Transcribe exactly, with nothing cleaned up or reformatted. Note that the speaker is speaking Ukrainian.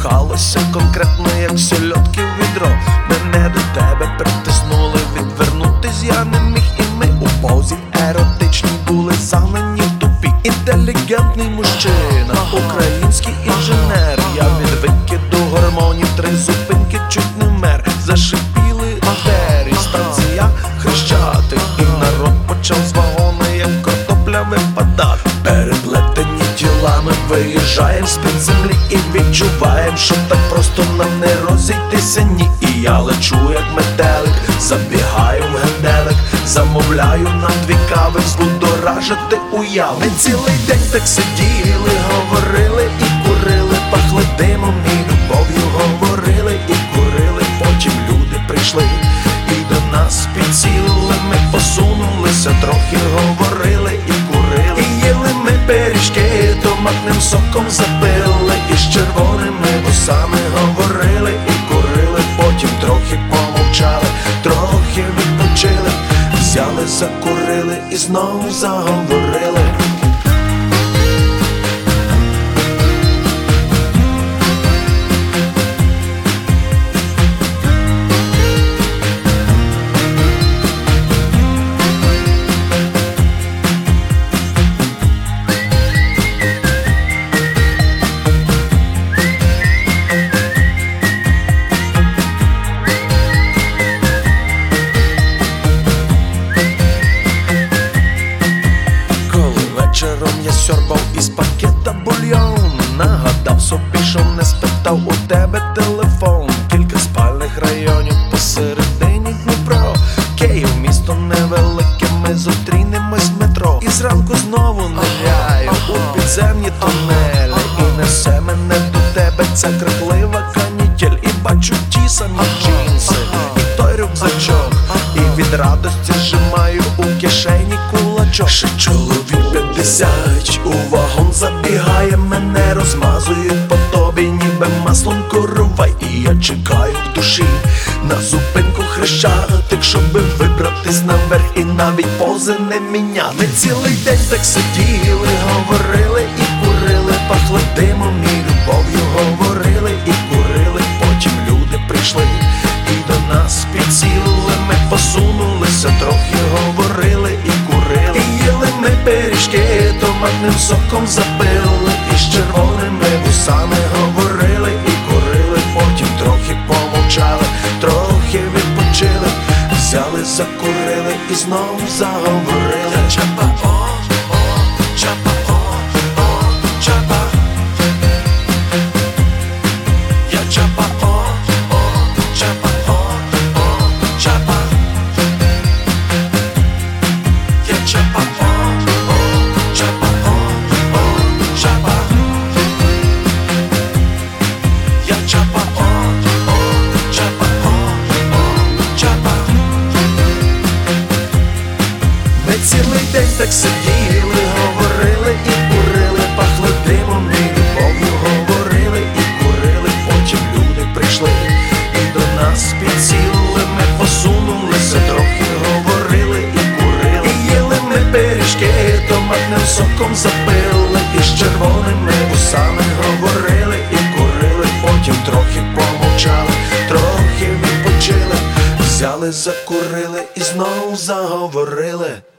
кохалися конкретно, як сольотки в відро. Мене до тебе притиснули, відвернутись я не міг. І ми у позі еротичній були загнані в тупі. Інтелігентний мужчина, український інженер. Я від викиду гормонів три зупинки чуть не вмер. Зашипіли двері, станція Хрещатик, і народ почав з вагона, як картопля, випадати. Переплетені тілами виїжджаєм з-під землі і відчуваєм, що так просто нам не розійтися, ні. І я лечу, як метелик, забігаю в генделик, замовляю нам дві кави, збудоражити уяви. Ми цілий день так сиділи, говорили і курили, пахли димом і любов'ю, говорили і курили. Потім люди прийшли і до нас підсіли. Ми посунулися трохи, говорили і курили. І їли ми пиріжки, томатним соком запили, і з червоними вусами говорили і курили. Потім трохи помовчали, трохи відпочили, взяли, закурили і знову заговорили. Вечором я сьорбав із пакета бульйон, нагадав собі, що не спитав у тебе телефон. Кілька спальних районів посередині Дніпро. Київ місто невелике, ми зустрінемось в метро. І зранку знову ниряю у підземні тунелі, і несе мене до тебе ця криклива канітель. І бачу ті самі джинси, і той рюкзачок, і від радості зжимаю у кишені кулачок. Ще чоловік п'ятдесят у вагон забігає, мене розмазують по тобі, ніби маслом коровай. І я чекаю в душі на зупинку Хрещатик, щоби вибратись наверх і навіть пози не міняти. Ми цілий день так сиділи, говорили і курили, пахли димом і любов'ю, говорили і курили. Потім люди прийшли і до нас підсіли. Ми посунулися трохи, говорили і курили. І їли ми пиріжки, томатним соком запили, і з червоними вусами говорили і курили. Потім трохи помовчали, трохи відпочили, взяли, закурили і знову заговорили. Чапа, о, о, чапа, о, о, чапа. Я чапа, о, о, чапа, о, о, чапа. Я чапа, о, о, чапа, о, о, чапа. Я чапа, о, о, чапа, о, о, чапа. Ми цілий день так сиділи, говорили і курили, пахли димом і любов'ю, говорили і курили. Потім люди прийшли і до нас підсіли. Ми посунулися трохи, говорили і курили. І їли ми пиріжки, томатним соком запили, і з червоними вусами говорили і курили. Потім трохи помовчали, трохи відпочили, взяли, закурили і знову заговорили.